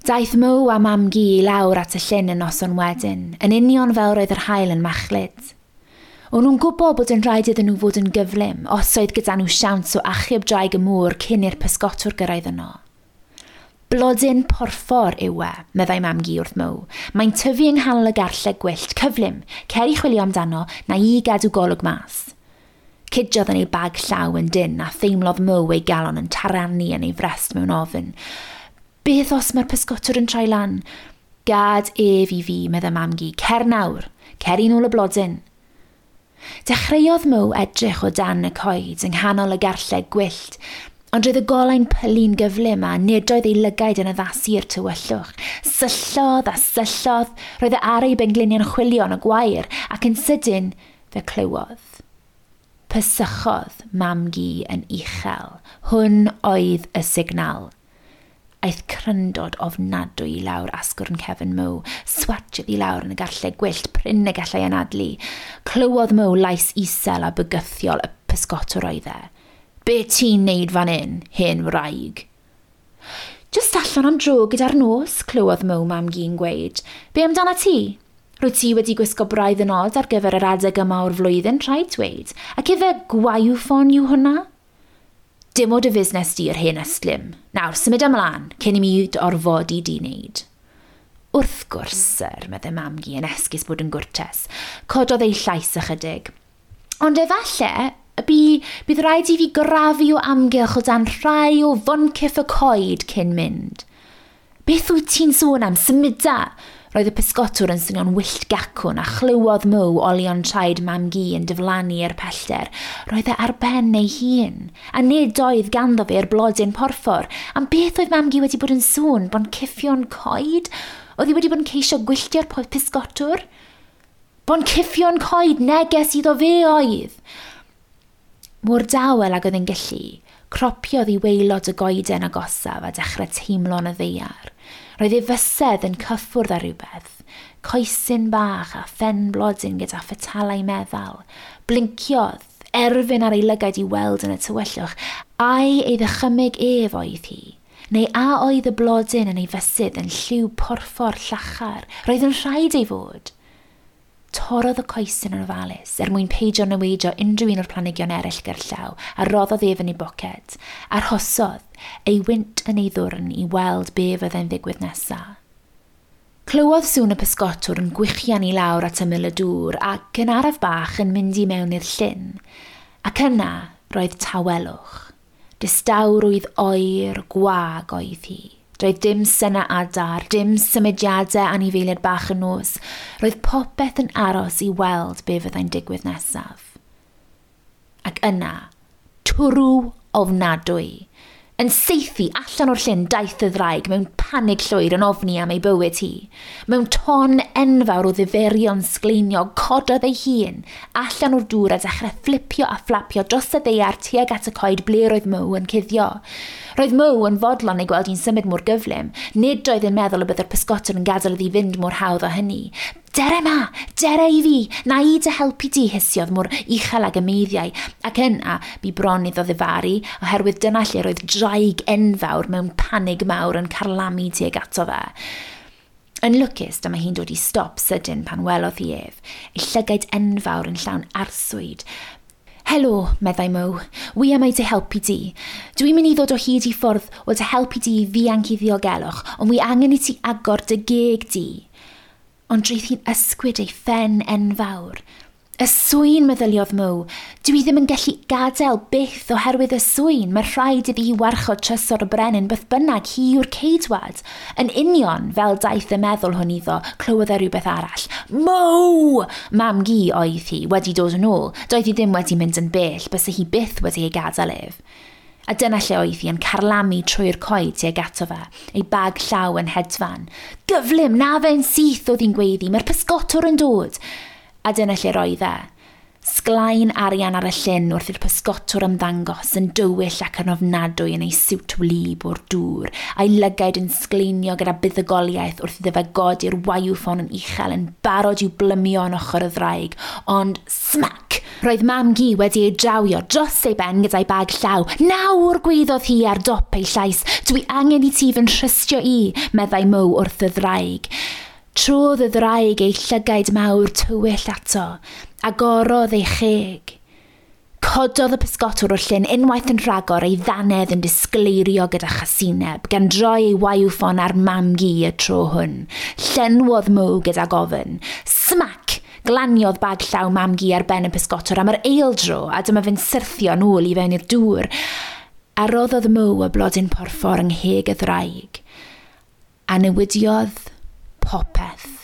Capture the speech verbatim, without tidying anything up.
Daeth Mow a mam gi i lawr at y llyn y noson wedyn, yn union fel roedd yr haul yn machlyd. O'n nhw'n gwybod bod yn rhaid iddyn nhw fod yn gyflym os oedd gyda nhw siawns o achub draig y môr cyn i'r pysgotwr gyrraedd yno. Blodyn porffor yw e, meddai mam gi wrth Mow. Mae'n tyfu yng nghanol y garlleg gwyllt, cyflym, cer i chwilio amdano na i gadw golwg mas. Cydiodd yn ei bag llaw yn dyn a theimlodd Mow ei galon yn tarannu yn ei frest mewn ofyn. Beth os mae'r pysgotwr yn troi lan? Gad ef i fi, meddai mam gi, cer nawr, cer i nôl y blodyn. Dechreuodd Mow edrych o dan y coed yng nghanol y garlleg gwyllt, ond roedd y golau'n pylu'n gyflym a nid oedd ei lygaid yn addasu'r tywyllwch. Syllodd a syllodd, roedd y ar ei bengliniau'n chwilio yn y gwair ac yn sydyn fe clywodd. Pysychodd mam gi yn uchel. Hwn oedd y signal. Aeth cryndod ofnadwy i lawr asgwrn cefn Mow, swatiodd i lawr yn y garlleg gwyllt pryn y gallai anadlu. Clywodd Mow lais isel a bygythiol y pysgotwr oedd e. Be ti'n neud fan hyn, hen wraig? Just allan am dro gyda'r nos, clywodd Mow mam gi'n gweud. Be amdana ti? Rwyt ti wedi gwisgo braidd yn od ar gyfer yr adeg yma o'r flwyddyn, rhaid dweud, ac efe gwaywffon yw hwnna? Dim o dy fusnes di'r hen ysglym. Nawr, symud ymlaen, cyn i mi orfod i di wneud. Wrth gwrs, sir, meddai mam gi yn esgus bod yn gwrtes. Cododd ei llais ychydig. Ond efallai, bu, bydd rhaid i fi grafu o amgylch o dan rhai o foncyff y coed cyn mynd. Beth wyt ti'n sôn am, symuda? Roedd y pysgotwr yn swnio'n wyllt gacwn a chlywodd Mow olion traed mam gi yn diflannu i'r pellter. Roedd e ar ben ei hun, a nid oedd ganddo fe'r blodyn porffor. Am beth oedd mam gi wedi bod yn sôn, bo'n ciffio'n coed? Oedd hi wedi bod yn ceisio gwylltio'r pysgotwr? Bo'n ciffio'n coed, neges iddo fe oedd. Mor dawel ag oedd yn gallu, cropiodd i waelod y goeden agosaf a dechrau teimlo'n y ddeiar. Roedd ei fysedd yn cyffwrdd ar rhywbeth, coesyn bach a phen blodyn gyda ffetalau meddal. Blinciodd, erfyn ar ei lygaid i weld yn y tywyllwch, ai ei ddychymyg ef oedd hi, neu a oedd y blodyn yn ei fysydd yn lliw porffor llachar, roedd yn rhaid ei fod. Torodd y coesyn yn ofalus er mwyn peidio newidio unrhyw un o'r planhigion eraill gerllaw a roddodd ef yn ei boced, arhosodd ei wynt yn ei ddwrn i weld be fyddai'n ddigwydd nesaf. Clywodd sŵn y pysgotwr yn gwychian i lawr at ymyl y dŵr ac yn araf bach yn mynd i mewn i'r llyn, ac yna roedd tawelwch. Distawrwydd oer gwag oedd hi. Roedd dim syna adar, dim symudiadau anifeiliad bach yn nos. Roedd popeth yn aros i weld be fyddai'n digwydd nesaf. Ac yna, twrw ofnadwy. Yn seithi allan o'r llyn daeth y ddraig mewn panig llwyr yn ofni am ei bywyd hi. Mewn ton enfawr o ddiferion sgleinio cododd ei hun allan o'r dŵr a dechrau fflipio a fflapio dros y ddeiar tuag at y coed ble roedd Mow yn cuddio. Roedd Mow yn fodlon ei gweld hi'n symud mor gyflym, nid oedd yn meddwl y byddai'r pysgotwr yn gadael iddi fynd mor hawdd o hynny. Dere ma, dere i fi, na i dy helpu di, hysiodd mor uchel ag ymeddiau, ac yna bu bron iddo ddifaru, oherwydd dyna lle roedd draig enfawr mewn panig mawr yn carlamu tuag ato fe. Yn lwcus, dyma hi'n dod i stop sydyn pan welodd hi ef, ei llygaid enfawr yn llawn arswyd. Helo, meddai Mow, wi am ei dy helpu di. Dwi'n mynd i ddod o hyd i ffwrdd o dy helpu di i fianc i ddiogelwch, ond wi angen i ti agor dy geg di. Ond dreith hi'n ysgwyd ei phen enfawr. Y swyn, meddyliodd Mow, dwi ddim yn gallu gadael byth oherwydd y swyn. Mae rhaid iddi hi warchod trysor y brenin beth bynnag hi yw'r ceidwad. Yn union fel daeth y meddwl hwn iddo, clywodd e rhywbeth arall. Mow! Mam gi oedd hi wedi dod yn ôl. Doedd hi ddim wedi mynd yn bell, bys hi byth wedi ei gadael ef. A dyna lle oedd hi yn carlamu trwy'r coed tuag ato fe, ei bag llaw yn hedfan. Gyflym, na fe'n syth oedd hi'n gweiddi, mae'r pysgotwr yn dod. A dyna lle roedd e. Sglaen arian ar y llyn wrth i'r pysgotwr ymddangos yn dywyll ac yn ofnadwy yn ei siwt wlyb o'r dŵr, a'i lygaid yn sgleinio gyda buddugoliaeth wrth iddo fe godi'r waiwffon yn uchel yn barod i'w blymio yn ochr y ddraig, ond smac! Roedd mam gi wedi ei drawio dros ei ben gyda'i bag llaw. Nawr gweiddodd hi ar dop ei llais. Dwi angen i ti fy'n trystio i, meddai Mow wrth y ddraig. Trodd y ddraig ei llygaid mawr tywyll ato, agorodd ei cheg. Cododd y pysgotwr o'r llyn unwaith yn rhagor ei ddanedd yn disgleirio gyda chasineb, gan droi ei waiwffon ar mam gi y tro hwn. Llenwodd Mow gyda gofyn. Smac! Glaniodd bag llaw mam gi ar ben y pysgotwr am yr eildro, a dyma fy'n syrthio nôl i fewn i'r dŵr. A roddodd Mow y blodyn porffor yng ngheg y ddraig. A newidiodd popeth.